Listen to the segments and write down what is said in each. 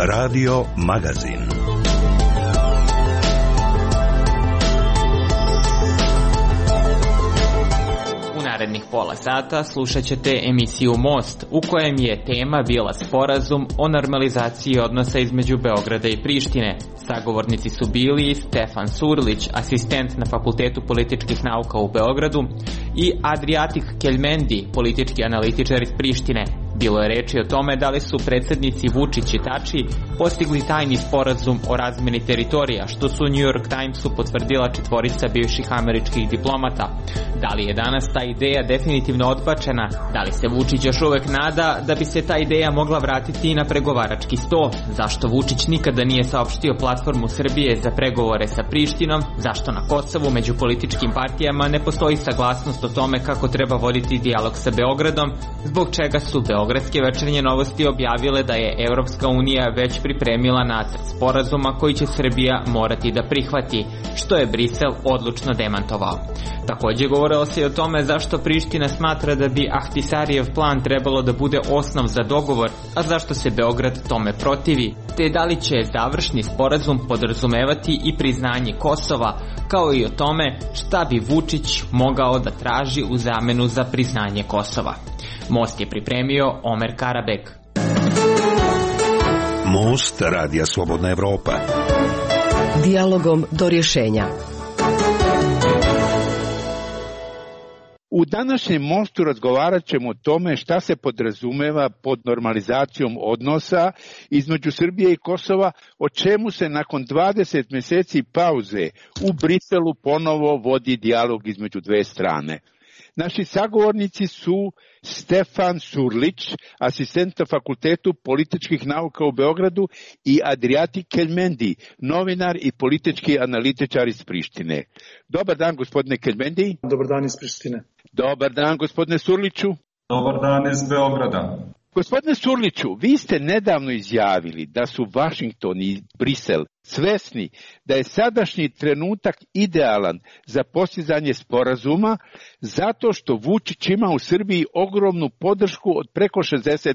Radio Magazin. U narednih pola sata slušat ćete emisiju Most, u kojem je tema bila sporazum o normalizaciji odnosa između Beograda i Prištine. Sagovornici su bili Stefan Surlić, asistent na Fakultetu političkih nauka u Beogradu, i Adriatik Keljmendi, politički analitičar iz Prištine. Bilo je reči o tome da li su predsednici Vučić i Tači postigli tajni sporazum o razmeni teritorija, što su New York Timesu potvrdila četvorica bivših američkih diplomata. Da li je danas ta ideja definitivno odbačena? Da li se Vučić još uvek nada da bi se ta ideja mogla vratiti na pregovarački sto? Zašto Vučić nikada nije saopštio platformu Srbije za pregovore sa Prištinom? Zašto na Kosovu među političkim partijama ne postoji saglasnost o tome kako treba voditi dijalog sa Beogradom? Zbog čega su Beogradske večernje novosti objavile da je Evropska unija već pripremila nacrt sporazuma koji će Srbija morati da prihvati, što je Brisel odlučno demantovao. Takođe govorilo se i o tome zašto Priština smatra da bi Ahtisarijev plan trebalo da bude osnov za dogovor, a zašto se Beograd tome protivi, te da li će završni sporazum podrazumevati i priznanje Kosova, kao i o tome šta bi Vučić mogao da traži u zamenu za priznanje Kosova. Most je pripremio Omer Karabek. Most Radija Slobodna Evropa. Dijalogom do rješenja. U današnjem Mostu razgovarat ćemo o tome šta se podrazumeva pod normalizacijom odnosa između Srbije i Kosova, o čemu se nakon 20 mjeseci pauze u Briselu ponovo vodi dijalog između dve strane. Naši sagovornici su Stefan Surlić, asistent na Fakultetu političkih nauka u Beogradu, i Adriatik Keljmendi, novinar i politički analitičar iz Prištine. Dobar dan, gospodine Keljmendi. Dobar dan iz Prištine. Dobar dan, gospodine Surliću. Dobar dan iz Beograda. Gospodine Surliću, vi ste nedavno izjavili da su Washington i Brisel svesni da je sadašnji trenutak idealan za postizanje sporazuma zato što Vučić ima u Srbiji ogromnu podršku od preko 60%.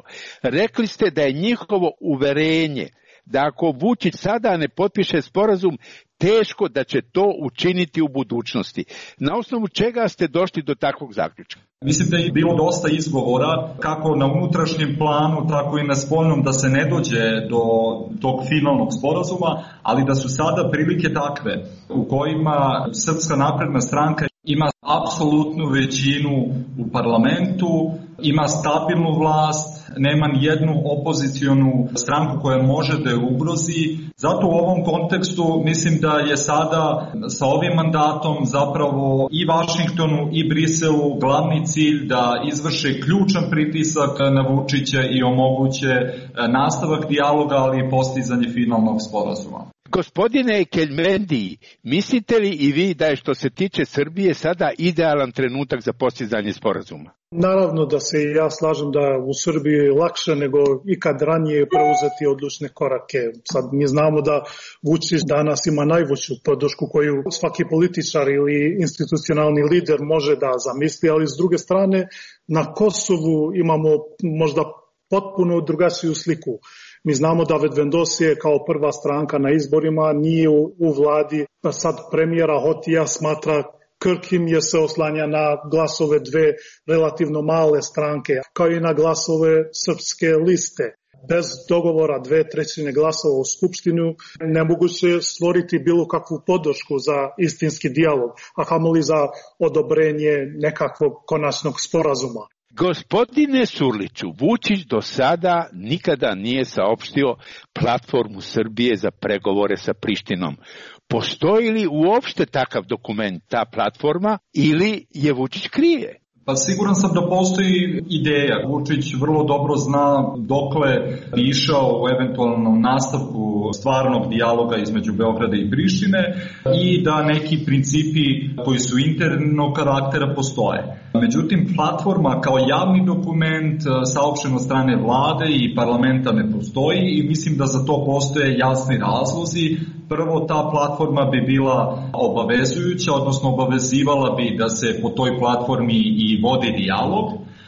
Rekli ste da je njihovo uverenje da ako Vučić sada ne potpiše sporazum, teško da će to učiniti u budućnosti. Na osnovu čega ste došli do takvog zaključka? Mislim da je bilo dosta izgovora, kako na unutrašnjem planu, tako i na spoljnom, da se ne dođe do tog finalnog sporazuma, ali da su sada prilike takve u kojima Srpska napredna stranka ima apsolutnu većinu u parlamentu, ima stabilnu vlast, nema ni jednu opozicionu stranku koja može da je ugrozi. Zato u ovom kontekstu mislim da je sada sa ovim mandatom zapravo i Vašingtonu i Briselu glavni cilj da izvrše ključan pritisak na Vučića i omoguće nastavak dijaloga, ali i postizanje finalnog sporazuma. Gospodine Keljmendi, mislite li i vi da je što se tiče Srbije sada idealan trenutak za postizanje sporazuma? Naravno da se i ja slažem da u Srbiji je lakše nego ikad ranije preuzeti odlučne korake. Sad mi znamo da Vučić danas ima najveću podršku koju svaki političar ili institucionalni lider može da zamisli, ali s druge strane na Kosovu imamo možda potpuno drugačiju sliku. Mi znamo da Vedvendosje je kao prva stranka na izborima, nije u vladi, pa sad premijera Hotija smatra krhkim jer se oslanja na glasove dve relativno male stranke, kao i na glasove srpske liste. Bez dogovora 2/3 glasova u Skupštinu nemoguće stvoriti bilo kakvu podršku za istinski dijalog, a kamoli za odobrenje nekakvog konačnog sporazuma. Gospodine Surliću, Vučić do sada nikada nije saopštio platformu Srbije za pregovore sa Prištinom. Postoji li uopšte takav dokument, ta platforma, ili je Vučić krije? Pa siguran sam da postoji ideja. Vučić vrlo dobro zna dokle bi išao u eventualnom nastavku stvarnog dijaloga između Beograda i Prištine i da neki principi koji su internog karaktera postoje. Međutim, platforma kao javni dokument saopšten od strane vlade i parlamenta ne postoji i mislim da za to postoje jasni razlozi. Prvo, ta platforma bi bila obavezujuća, odnosno obavezivala bi da se po toj platformi i vodi dijalog,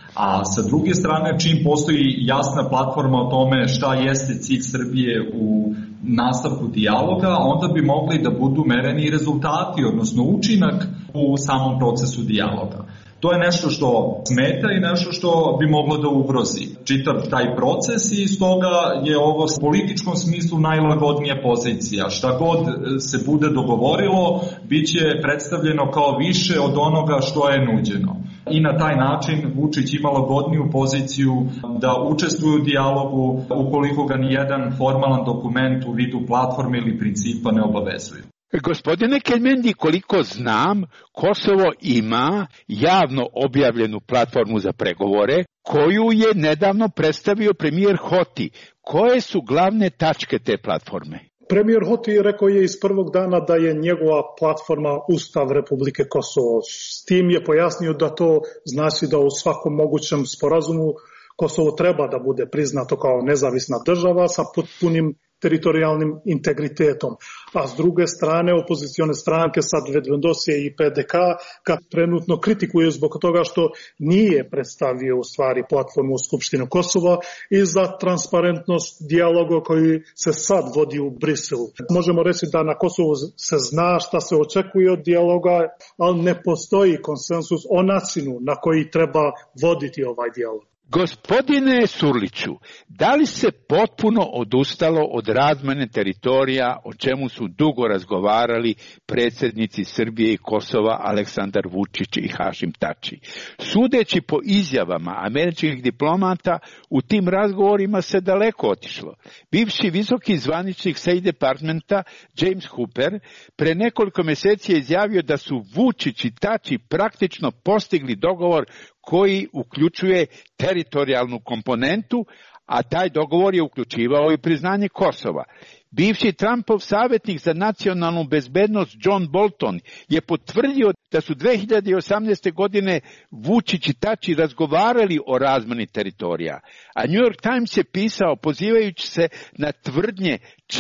A sa druge strane, čim postoji jasna platforma o tome šta jeste cilj Srbije u nastavku dijaloga, onda bi mogli da budu mereni rezultati, odnosno učinak u samom procesu dijaloga. To je nešto što smeta i nešto što bi moglo da ugrozi čitav taj proces i stoga je ovo u političkom smislu najlagodnija pozicija. Šta god se bude dogovorilo, bit će predstavljeno kao više od onoga što je nuđeno. I na taj način Vučić ima lagodniju poziciju da učestvuje u dijalogu ukoliko ga nijedan formalan dokument u vidu platforme ili principa ne obavezuje. Gospodine Keljmendi, koliko znam, Kosovo ima javno objavljenu platformu za pregovore, koju je nedavno predstavio premijer Hoti. Koje su glavne tačke te platforme? Premijer Hoti rekao je iz prvog dana da je njegova platforma Ustav Republike Kosovo. S tim je pojasnio da to znači da u svakom mogućem sporazumu Kosovo treba da bude priznato kao nezavisna država sa potpunim teritorijalnim integritetom. A s druge strane, opozicione stranke, sad Vedvendosije i PDK, kad trenutno kritikuju zbog toga što nije predstavio u stvari platformu Skupštine Kosova i za transparentnost dijaloga koji se sad vodi u Briselu. Možemo reći da na Kosovu se zna šta se očekuje od dijaloga, ali ne postoji konsensus o načinu na koji treba voditi ovaj dijalog. Gospodine Surliću, da li se potpuno odustalo od razmene teritorija, o čemu su dugo razgovarali predsjednici Srbije i Kosova Aleksandar Vučić i Hašim Tači? Sudeći po izjavama američkih diplomata, u tim razgovorima se daleko otišlo. Bivši visoki zvaničnik State Departmenta James Hooper pre nekoliko mjeseci je izjavio da su Vučić i Tači praktično postigli dogovor koji uključuje teritorijalnu komponentu, a taj dogovor je uključivao i priznanje Kosova. Bivši Trumpov savjetnik za nacionalnu bezbednost John Bolton je potvrdio da su 2018. godine Vučić i Tači razgovarali o razmeni teritorija, a New York Times je pisao pozivajući se na tvrdnje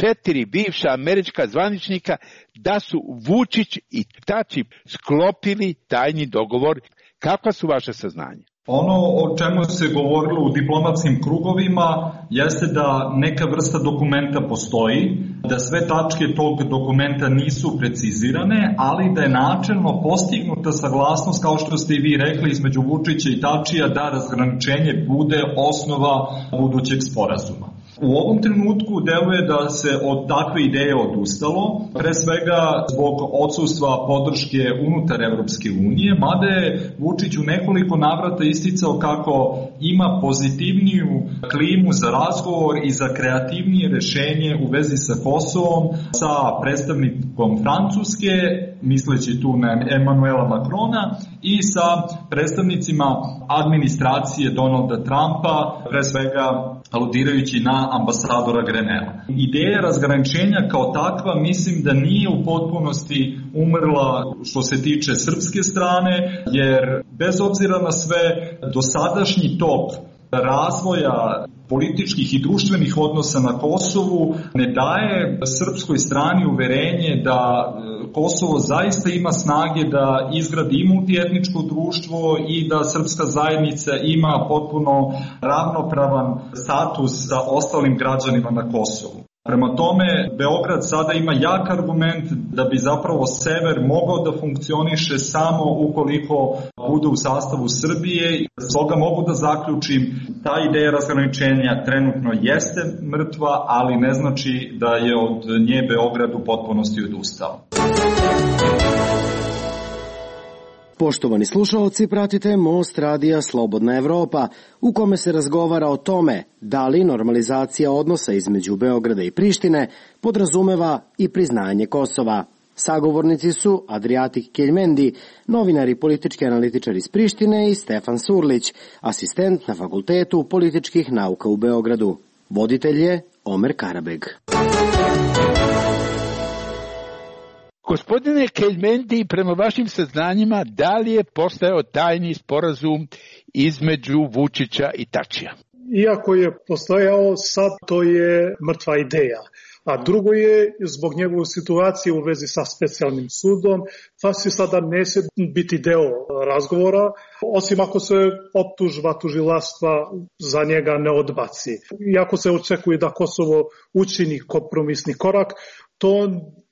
4 bivša američka zvaničnika da su Vučić i Tači sklopili tajni dogovor. Kakva su vaše saznanja? Ono o čemu se govorilo u diplomatskim krugovima jeste da neka vrsta dokumenta postoji, da sve tačke tog dokumenta nisu precizirane, ali da je načelno postignuta saglasnost, kao što ste i vi rekli, između Vučića i Tačija da razgraničenje bude osnova budućeg sporazuma. U ovom trenutku deluje da se od takve ideje odustalo, pre svega zbog odsustva podrške unutar Evropske unije, mada je Vučić u nekoliko navrata isticao kako ima pozitivniju klimu za razgovor i za kreativnije rešenje u vezi sa Kosovom, sa predstavnikom Francuske, misleći tu na Emmanuela Macrona, i sa predstavnicima administracije Donalda Trumpa, pre svega aludirajući na ambasadora Grenela. Ideja razgraničenja kao takva mislim da nije u potpunosti umrla što se tiče srpske strane, jer bez obzira na sve dosadašnji tok razvoja političkih i društvenih odnosa na Kosovu ne daje srpskoj strani uverenje da Kosovo zaista ima snage da izgradi i multietničko društvo i da srpska zajednica ima potpuno ravnopravan status sa ostalim građanima na Kosovu. Prema tome, Beograd sada ima jak argument da bi zapravo sever mogao da funkcioniše samo ukoliko bude u sastavu Srbije. Stoga mogu da zaključim, ta ideja razgraničenja trenutno jeste mrtva, ali ne znači da je od nje Beograd u potpunosti odustao. Poštovani slušalci, pratite Most radija Slobodna Evropa, u kome se razgovara o tome da li normalizacija odnosa između Beograda i Prištine podrazumeva i priznanje Kosova. Sagovornici su Adriatik Keljmendi, novinar i politički analitičar iz Prištine, i Stefan Surlić, asistent na Fakultetu političkih nauka u Beogradu. Voditelj je Omer Karabeg. Gospodine Keljmendi, prema vašim saznanjima, da li je postojao tajni sporazum između Vučića i Tačija? Iako je postojao, sad to je mrtva ideja. A drugo je zbog njegove situacije u vezi sa specijalnim sudom, Fasi sada neće biti deo razgovora, osim ako se optužba tužilaštva za njega ne odbaci. Iako se očekuje da Kosovo učini kompromisni korak, to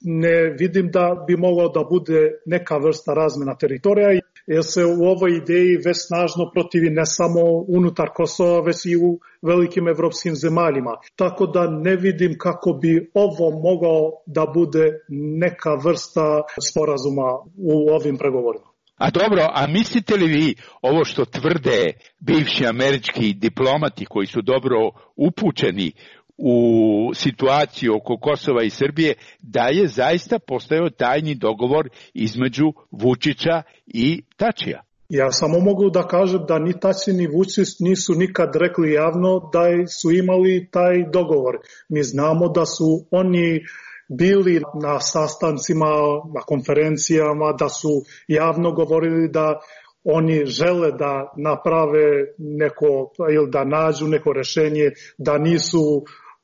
ne vidim da bi moglo da bude neka vrsta razmena teritorija, jer se u ovoj ideji već snažno protivi ne samo unutar Kosova, već i u velikim evropskim zemaljima. Tako da ne vidim kako bi ovo mogao da bude neka vrsta sporazuma u ovim pregovorima. A dobro, a mislite li vi ovo što tvrde bivši američki diplomati koji su dobro upućeni u situaciju oko Kosova i Srbije, da je zaista postojao tajni dogovor između Vučića i Tačija? Ja samo mogu da kažem da ni Tači ni Vučić nisu nikad rekli javno da su imali taj dogovor. Mi znamo da su oni bili na sastancima, na konferencijama, da su javno govorili da oni žele da naprave neko ili da nađu neko rešenje, da nisu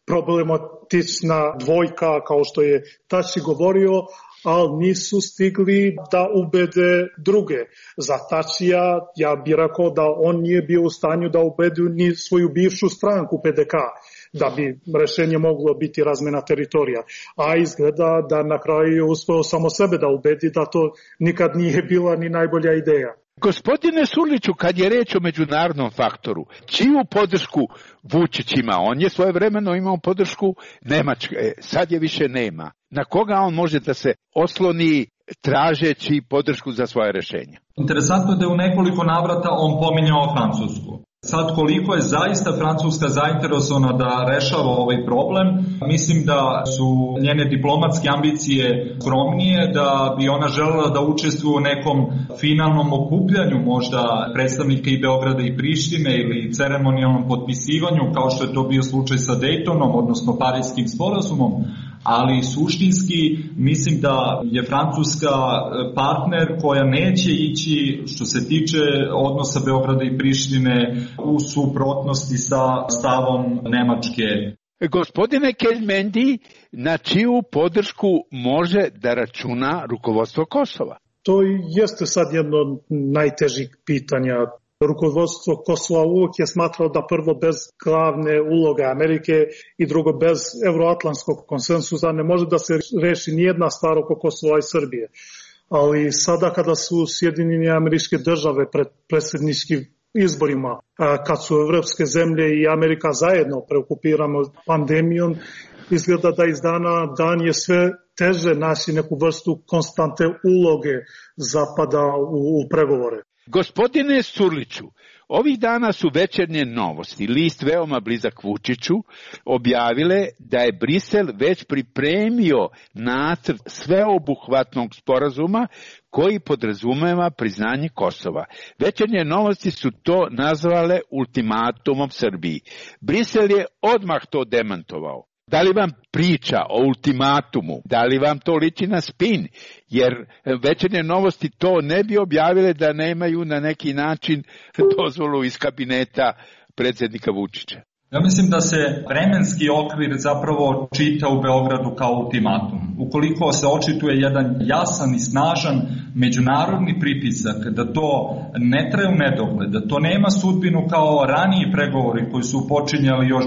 problematična dvojka kao što je Tači govorio, ali nisu stigli da ubede druge. Za Tačija ja bih rekao da on nije bio u stanju da ubedi ni svoju bivšu stranku PDK, da bi rešenje moglo biti razmena teritorija. A izgleda da na kraju je uspeo samo sebe da ubedi da to nikad nije bila ni najbolja ideja. Gospodine Surliću, kad je reč o međunarodnom faktoru, čiju podršku Vučić ima? On je svojevremeno imao podršku Nemačke, sad je više nema. Na koga on može da se osloni tražeći podršku za svoje rešenje? Interesantno je da je u nekoliko navrata on pominjao Francusku. Sad koliko je zaista Francuska zainteresovana da rešava ovaj problem, mislim da su njene diplomatske ambicije skromnije, da bi ona želela da učestvuje u nekom finalnom okupljanju možda predstavnika i Beograda i Prištine ili ceremonijalnom potpisivanju, kao što je to bio slučaj sa Daytonom, odnosno Parijskim sporazumom, ali suštinski mislim da je Francuska partner koja neće ići, što se tiče odnosa Beograda i Prištine, u suprotnosti sa stavom Nemačke. Gospodine Keljmendi, na čiju podršku može da računa rukovodstvo Kosova? To jeste sad jedno od najtežih pitanja. Rukovodstvo Kosova uvijek je smatralo da prvo bez glavne uloge Amerike i drugo bez euroatlantskog konsensusa ne može da se reši nijedna stvar oko Kosova i Srbije. Ali sada kada su Sjedinjene Američke Države pred predsjedničkim izborima, kad su evropske zemlje i Amerika zajedno preokupirano pandemijom, izgleda da iz dana dan je sve teže naći neku vrstu konstante uloge Zapada u pregovore. Gospodine Surliću, ovih dana su Večernje novosti, list veoma blizak Vučiću, objavile da je Brisel već pripremio nacrt sveobuhvatnog sporazuma koji podrazumeva priznanje Kosova. Večernje novosti su to nazvale ultimatumom Srbiji. Brisel je odmah to demantovao. Da li vam priča o ultimatumu, da li vam to liči na spin, jer Večernje novosti to ne bi objavile da nemaju na neki način dozvolu iz kabineta predsjednika Vučića? Ja mislim da se vremenski okvir zapravo čita u Beogradu kao ultimatum. Ukoliko se očituje jedan jasan i snažan međunarodni pritisak da to ne traje u nedogled, da to nema sudbinu kao raniji pregovori koji su počinjali još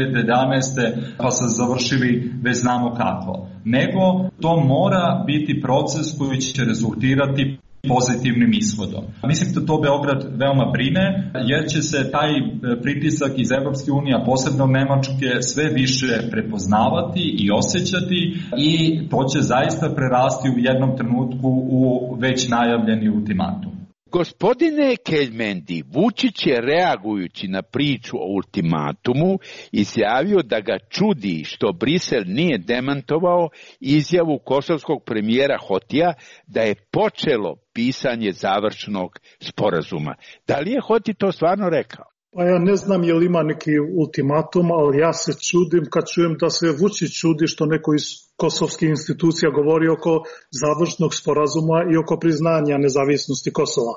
2011. pa se završili već znamo kako, nego to mora biti proces koji će rezultirati pozitivnim ishodom. Mislim da to Beograd veoma brine, jer će se taj pritisak iz Evropske unije, a posebno Nemačke, sve više prepoznavati i osjećati i to će zaista prerasti u jednom trenutku u već najavljeni ultimatum. Gospodine Keljmendi, Vučić je reagujući na priču o ultimatumu izjavio da ga čudi što Brisel nije demantovao izjavu kosovskog premijera Hotija da je počelo pisanje završnog sporazuma. Da li je Hoti to stvarno rekao? Pa ja ne znam je li ima neki ultimatum, ali ja se čudim kad čujem da se Vučić čudi što neko iz kosovskih institucija govori oko završnog sporazuma i oko priznanja nezavisnosti Kosova.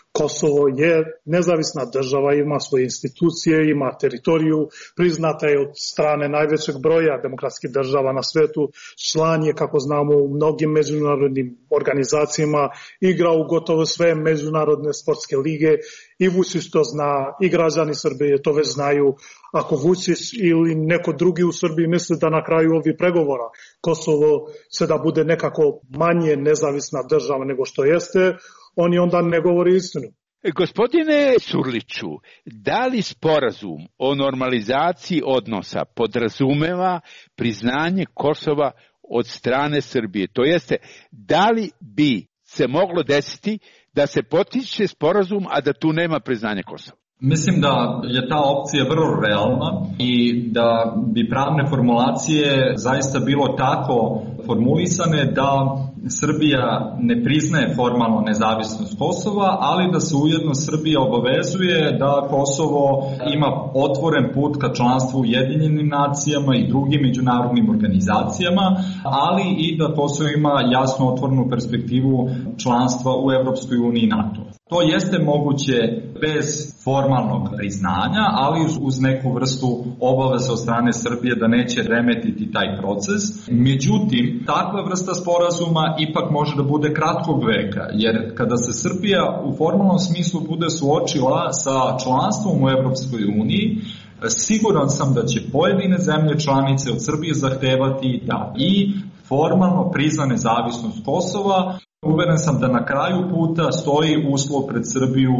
Kosovo je nezavisna država, ima svoje institucije, ima teritoriju, priznata je od strane najvećeg broja demokratskih država na svetu, član je, kako znamo, u mnogim međunarodnim organizacijama, igra u gotovo sve međunarodne sportske lige i Vučić to zna, i građani Srbije to već znaju. Ako Vučić ili neko drugi u Srbiji misli da na kraju ovih pregovora Kosovo se da bude nekako manje nezavisna država nego što jeste, oni onda ne govori istinu. Gospodine Surliću, da li sporazum o normalizaciji odnosa podrazumeva priznanje Kosova od strane Srbije? To jeste, da li bi se moglo desiti da se potiče sporazum, a da tu nema priznanje Kosova? Mislim da je ta opcija vrlo realna i da bi pravne formulacije zaista bilo tako formulisane da Srbija ne priznaje formalno nezavisnost Kosova, ali da se ujedno Srbija obavezuje da Kosovo ima otvoren put ka članstvu u Ujedinjenim nacijama i drugim međunarodnim organizacijama, ali i da Kosovo ima jasno otvorenu perspektivu članstva u Evropskoj uniji i NATO. To jeste moguće bez formalnog priznanja, ali uz neku vrstu obaveze od strane Srbije da neće remetiti taj proces. Međutim, takva vrsta sporazuma ipak može da bude kratkog veka, jer kada se Srbija u formalnom smislu bude suočila sa članstvom u Evropskoj uniji, siguran sam da će pojedine zemlje članice od Srbije zahtevati da i formalno prizna nezavisnost Kosova. Uveren sam da na kraju puta stoji uslov pred Srbiju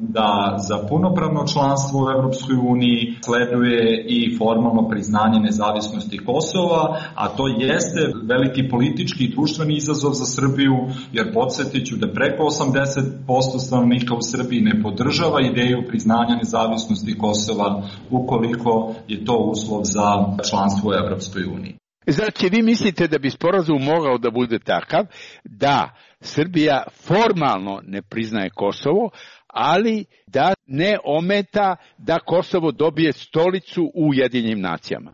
da za punopravno članstvo u Evropskoj uniji sleduje i formalno priznanje nezavisnosti Kosova, a to jeste veliki politički i društveni izazov za Srbiju, jer podsjetiću da preko 80% stanovnika u Srbiji ne podržava ideju priznanja nezavisnosti Kosova ukoliko je to uslov za članstvo u Evropskoj uniji. Znači, vi mislite da bi sporazum mogao da bude takav da Srbija formalno ne priznaje Kosovo, ali da ne ometa da Kosovo dobije stolicu u Ujedinjenim nacijama?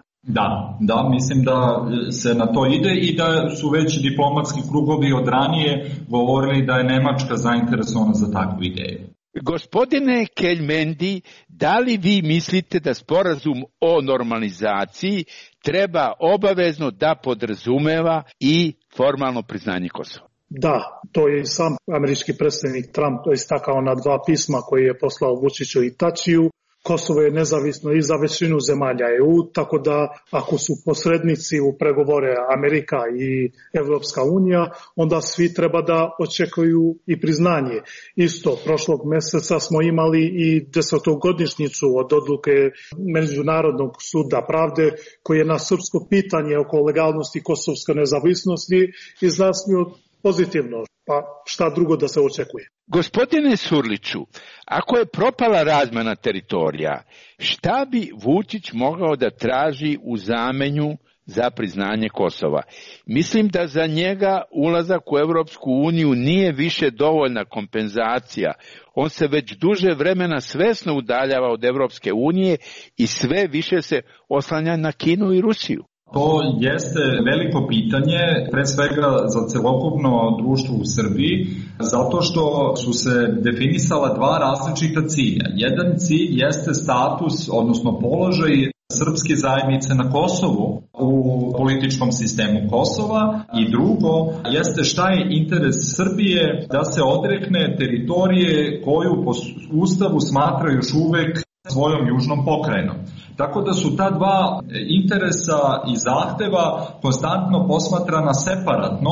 Da, mislim da se na to ide i da su već diplomatski krugovi od ranije govorili da je Nemačka zainteresovana za takvu ideju. Gospodine Keljmendi, da li vi mislite da sporazum o normalizaciji treba obavezno da podrazumeva i formalno priznanje Kosova? Da, to je i sam američki predsjednik Trump istakao na 2 pisma koje je poslao Vučiću i Tačiju. Kosovo je nezavisno i za većinu zemalja EU, tako da ako su posrednici u pregovore Amerika i Evropska unija, onda svi treba da očekuju i priznanje. Isto, prošlog meseca smo imali i 10-godišnjicu od odluke Međunarodnog suda pravde, koji je na srpsko pitanje oko legalnosti kosovske nezavisnosti izjasnio pozitivno. Pa šta drugo da se očekuje? Gospodine Surliću, ako je propala razmena teritorija, šta bi Vučić mogao da traži u zamenju za priznanje Kosova? Mislim da za njega ulazak u Evropsku uniju nije više dovoljna kompenzacija. On se već duže vremena svesno udaljava od Evropske unije i sve više se oslanja na Kinu i Rusiju. To jeste veliko pitanje, pre svega za celokupno društvo u Srbiji, zato što su se definisala 2 različita cilja. Jedan cilj jeste status, odnosno položaj srpske zajednice na Kosovu u političkom sistemu Kosova i drugo jeste šta je interes Srbije da se odrekne teritorije koju po Ustavu smatra još uvek svojom južnom pokrajinom. Tako da su ta 2 interesa i zahteva konstantno posmatrana separatno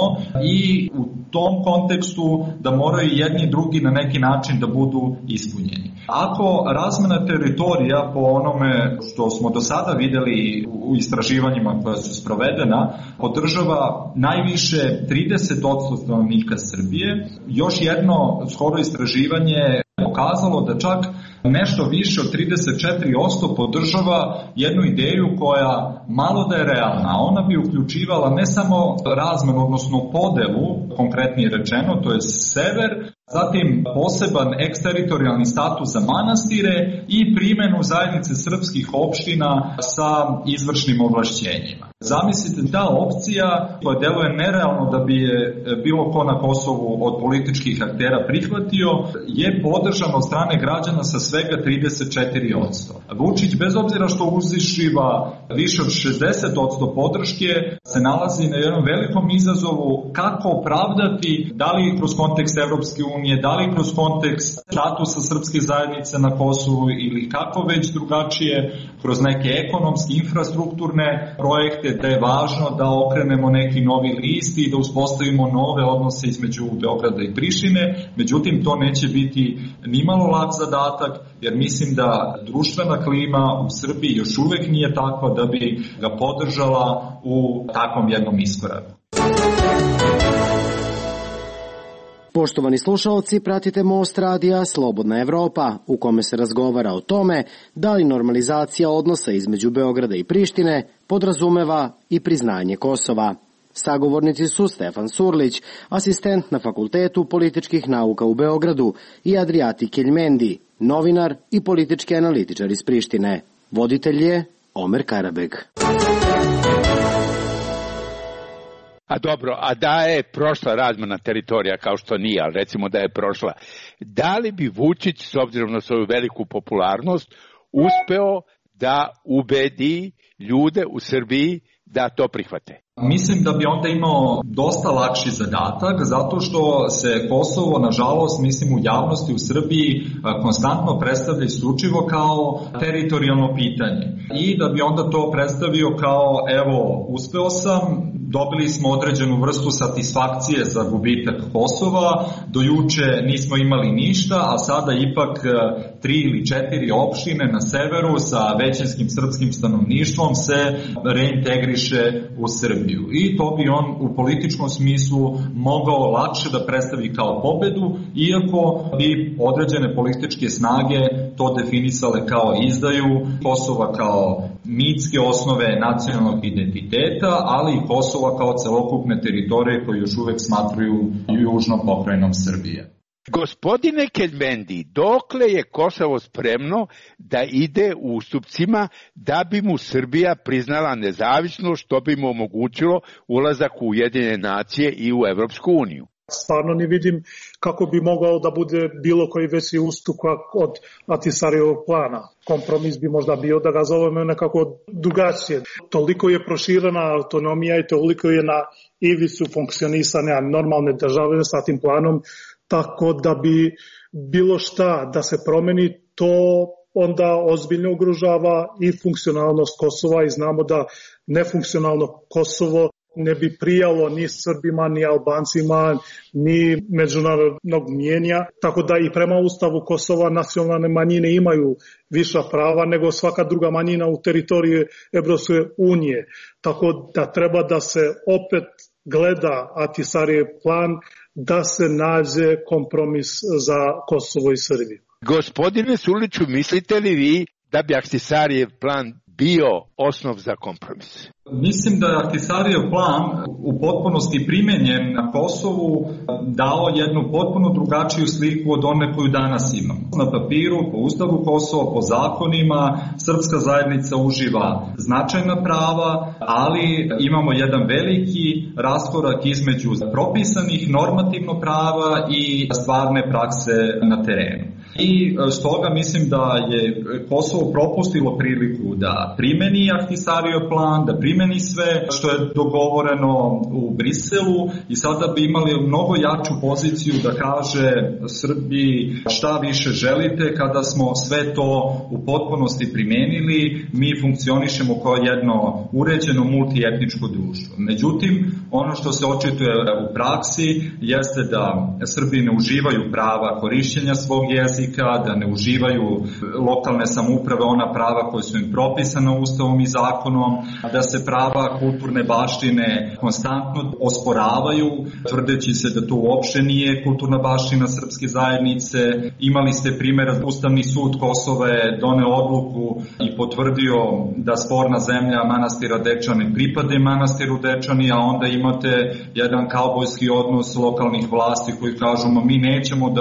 i u tom kontekstu da moraju jedni i drugi na neki način da budu ispunjeni. Ako razmena teritorija po onome što smo do sada videli u istraživanjima koja su sprovedena, podržava najviše 30% stanovnika Srbije, još jedno skoro istraživanje pokazalo da čak nešto više od 34% podržava jednu ideju koja malo da je realna. Ona bi uključivala ne samo razmenu, odnosno podelu, konkretnije rečeno, to je sever, zatim poseban eksteritorijalni status za manastire i primenu zajednice srpskih opština sa izvršnim ovlašćenjima. Zamislite, ta opcija koja deluje nerealno da bi je bilo ko na Kosovu od političkih aktera prihvatio, je podržana od strane građana sa svega 34%. Vučić, bez obzira što uživa više od 60% podrške, se nalazi na jednom velikom izazovu kako opravdati, da li kroz kontekst Evropske unije, da li kroz kontekst statusa srpske zajednice na Kosovu ili kako već drugačije, kroz neke ekonomske, infrastrukturne projekte, da je važno da okrenemo neki novi list i da uspostavimo nove odnose između Beograda i Prištine. Međutim, to neće biti nimalo lak zadatak, jer mislim da društvena klima u Srbiji još uvek nije takva da bi ga podržala u takvom jednom iskoraku. Poštovani slušalci, pratite Most radija Slobodna Evropa, u kome se razgovara o tome da li normalizacija odnosa između Beograda i Prištine podrazumeva i priznanje Kosova. Sagovornici su Stefan Surlić, asistent na Fakultetu političkih nauka u Beogradu, i Adriati Keljmendi, novinar i politički analitičar iz Prištine. Voditelj je Omer Karabeg. A dobro, a da je prošla razmena teritorija, kao što nije, ali recimo da je prošla, da li bi Vučić, s obzirom na svoju veliku popularnost, uspeo da ubedi ljude u Srbiji da to prihvate? Mislim da bi onda imao dosta lakši zadatak, zato što se Kosovo, nažalost, mislim u javnosti u Srbiji konstantno predstavlja isključivo kao teritorijalno pitanje. I da bi onda to predstavio kao, evo, uspeo sam, dobili smo određenu vrstu satisfakcije za gubitak Kosova, do juče nismo imali ništa, a sada ipak 3 ili 4 opštine na severu sa većinskim srpskim stanovništvom se reintegriše u Srbiju. I to bi on u političkom smislu mogao lakše da predstavi kao pobedu, iako bi određene političke snage to definisale kao izdaju Kosova kao mitske osnove nacionalnog identiteta, ali i Kosova kao celokupne teritorije koje još uvek smatruju južnom pokrajinom Srbije. Gospodine Keljmendi, dokle je Kosovo spremno da ide u ustupcima da bi mu Srbija priznala nezavisnost, što bi mu omogućilo ulazak u Ujedinjene nacije i u Evropsku uniju? Stvarno ne vidim kako bi mogao da bude bilo koji veći ustup od Ahtisarijevog plana. Kompromis bi možda bio da ga zovemo nekako drugačije. Toliko je proširena autonomija i toliko je na ivicu funkcionisanja normalne države sa tim planom, tako da bi bilo šta da se promeni, to onda ozbiljno ugrožava i funkcionalnost Kosova i znamo da nefunkcionalno Kosovo ne bi prijalo ni Srbima, ni Albancima, ni međunarodnog mnijenja, tako da i prema Ustavu Kosova nacionalne manjine imaju viša prava nego svaka druga manjina u teritoriji Evropske unije. Tako da treba da se opet gleda Ahtisarijev plan, da se nađe kompromis za Kosovo i Srbiju. Gospodine Surliću, mislite li vi da bi Ahtisarijev plan bio osnov za kompromis? Mislim da je Ahtisarijev plan u potpunosti primenjen na Kosovu dao jednu potpuno drugačiju sliku od one koju danas imamo. Na papiru, po Ustavu Kosova, po zakonima, srpska zajednica uživa značajna prava, ali imamo jedan veliki raskorak između propisanih normativno prava i stvarne prakse na terenu. I stoga mislim da je Kosovo propustilo priliku da primeni Ahtisarijev plan, da primeni sve što je dogovoreno u Briselu i sada bi imali mnogo jaču poziciju da kaže Srbiji šta više želite kada smo sve to u potpunosti primenili, mi funkcionišemo kao jedno uređeno multietničko društvo. Međutim, ono što se očituje u praksi jeste da Srbi ne uživaju prava korišćenja svog jezika, da ne uživaju lokalne samouprave ona prava koje su im propisana Ustavom i zakonom, da se prava kulturne baštine konstantno osporavaju, tvrdeći se da to uopšte nije kulturna baština srpske zajednice. Imali ste primjer, Ustavni sud Kosova je doneo odluku i potvrdio da sporna zemlja manastira Dečani pripade manastiru Dečani, a onda imate jedan kaubojski odnos lokalnih vlasti koji kažu mi nećemo da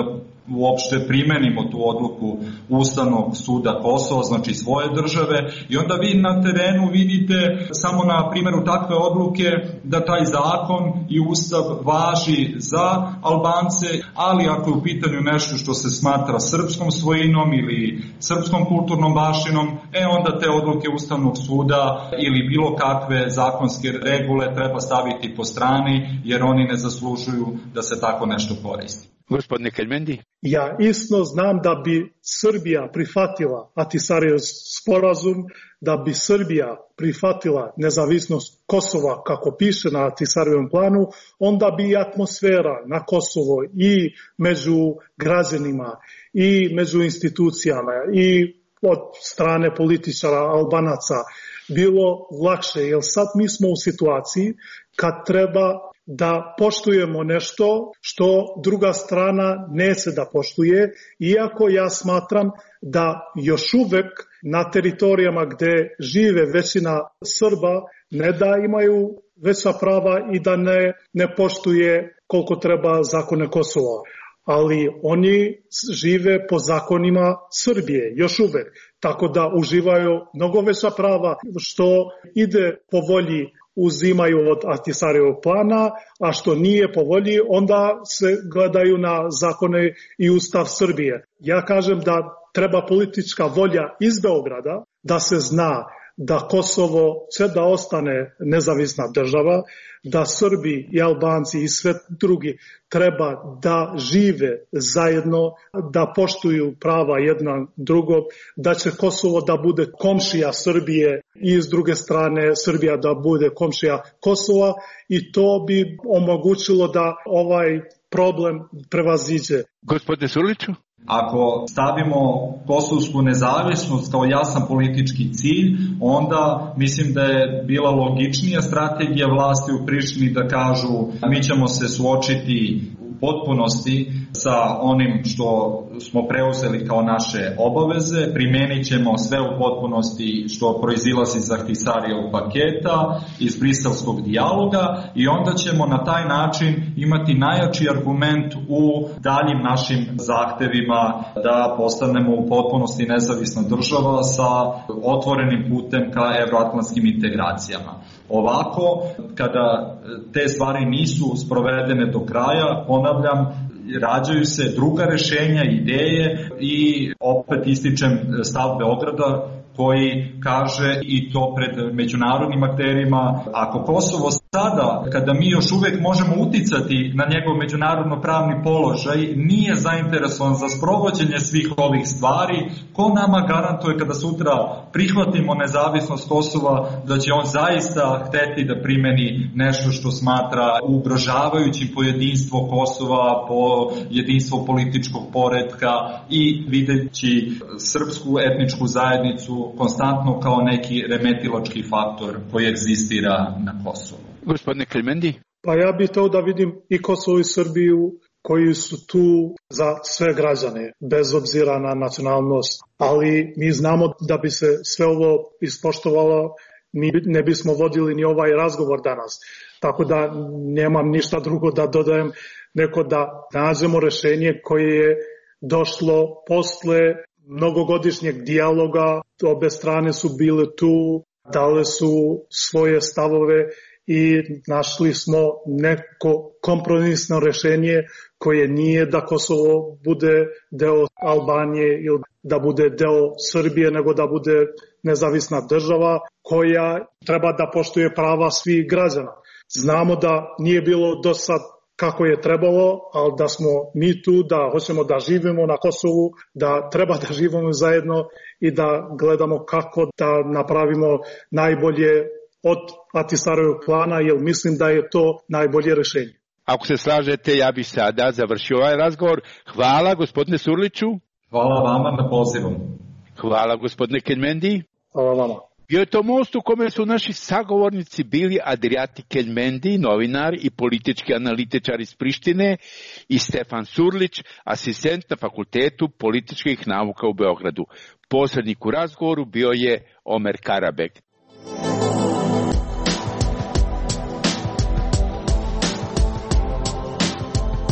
uopšte primenimo tu odluku Ustavnog suda Kosova, znači svoje države, i onda vi na terenu vidite samo na primjeru takve odluke da taj zakon i Ustav važi za Albance, ali ako je u pitanju nešto što se smatra srpskom svojinom ili srpskom kulturnom baštinom, onda te odluke Ustavnog suda ili bilo kakve zakonske regule treba staviti po strani, jer oni ne zaslužuju da se tako nešto koristi. Gospodine Keljmendi? Ja isto znam da bi Srbija prihvatila Ahtisaarijev sporazum, da bi Srbija prihvatila nezavisnost Kosova kako piše na Ahtisaarijevom planu, onda bi atmosfera na Kosovo i među građanima i među institucijama i od strane političara Albanaca bilo lakše, jer sad mi smo u situaciji kad treba da poštujemo nešto što druga strana neće da poštuje, iako ja smatram da još uvek na teritorijama gde žive većina Srba ne da imaju veća prava i da ne poštuje koliko treba zakone Kosova. Ali oni žive po zakonima Srbije, još uvek. Tako da uživaju mnogo veća prava, što ide po volji uzimaju od Ahtisaarijevog plana, a što nije po volji, onda se gledaju na zakone i Ustav Srbije. Ja kažem da treba politička volja iz Beograda, da se zna da Kosovo će da ostane nezavisna država, da Srbi i Albanci i sve drugi treba da žive zajedno, da poštuju prava jedna drugog, da će Kosovo da bude komšija Srbije i s druge strane Srbija da bude komšija Kosova, i to bi omogućilo da ovaj problem prevaziđe. Gospodine Surliću? Ako stavimo kosovsku nezavisnost kao jasan politički cilj, onda mislim da je bila logičnija strategija vlasti u Prištini da kažu mi ćemo se suočiti u potpunosti sa onim što smo preuzeli kao naše obaveze, primenit ćemo sve u potpunosti što proizilazi iz Ahtisaarijevog paketa, iz briselskog dijaloga, i onda ćemo na taj način imati najjači argument u daljim našim zahtevima da postanemo u potpunosti nezavisna država sa otvorenim putem ka evroatlantskim integracijama. Ovako, kada te stvari nisu sprovedene do kraja, ponavljam, rađaju se druga rešenja, ideje, i opet ističem stav Beograda koji kaže, i to pred međunarodnim akterima, ako Kosovo sada, kada mi još uvek možemo uticati na njegov međunarodno pravni položaj, nije zainteresovan za sprovođenje svih ovih stvari, ko nama garantuje kada sutra prihvatimo nezavisnost Kosova da će on zaista hteti da primeni nešto što smatra ugrožavajućim po jedinstvo Kosova, po jedinstvo političkog poretka, i videći srpsku etničku zajednicu konstantno kao neki remetilački faktor koji egzistira na Kosovu. Gospodine Keljmendi? Pa ja bih to da vidim i Kosovo i Srbiju koji su tu za sve građane, bez obzira na nacionalnost. Ali mi znamo da bi se sve ovo ispoštovalo, mi ne bismo vodili ni ovaj razgovor danas. Tako da nemam ništa drugo da dodajem, nego da nađemo rešenje koje je došlo posle mnogogodišnjeg dijaloga. Obe strane su bile tu, dale su svoje stavove i našli smo neko kompromisno rešenje koje nije da Kosovo bude deo Albanije ili da bude deo Srbije, nego da bude nezavisna država koja treba da poštuje prava svih građana. Znamo da nije bilo do sad kako je trebalo, ali da smo mi tu, da hoćemo da živimo na Kosovu, da treba da živimo zajedno i da gledamo kako da napravimo najbolje od Ahtisaarijevog plana, jer mislim da je to najbolje rešenje. Ako se slažete, ja bih sada završio ovaj razgovor. Hvala gospodine Surliću. Hvala vama na pozivu. Hvala gospodine Keljmendi. Hvala vama. Bio je to most u kome su naši sagovornici bili Adriati Keljmendi, novinar i politički analitičar iz Prištine, i Stefan Surlić, asistent na Fakultetu političkih nauka u Beogradu. Posrednik u razgovoru bio je Omer Karabek.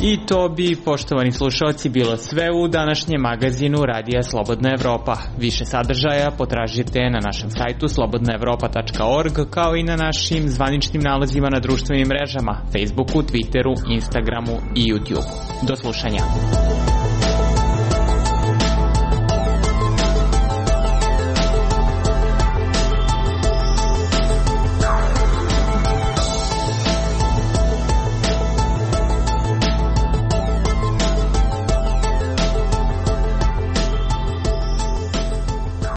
I to bi, poštovani slušalci, bilo sve u današnjem magazinu Radija Slobodna Evropa. Više sadržaja potražite na našem sajtu slobodnaevropa.org, kao i na našim zvaničnim nalazima na društvenim mrežama, Facebooku, Twitteru, Instagramu i YouTubeu. Do slušanja.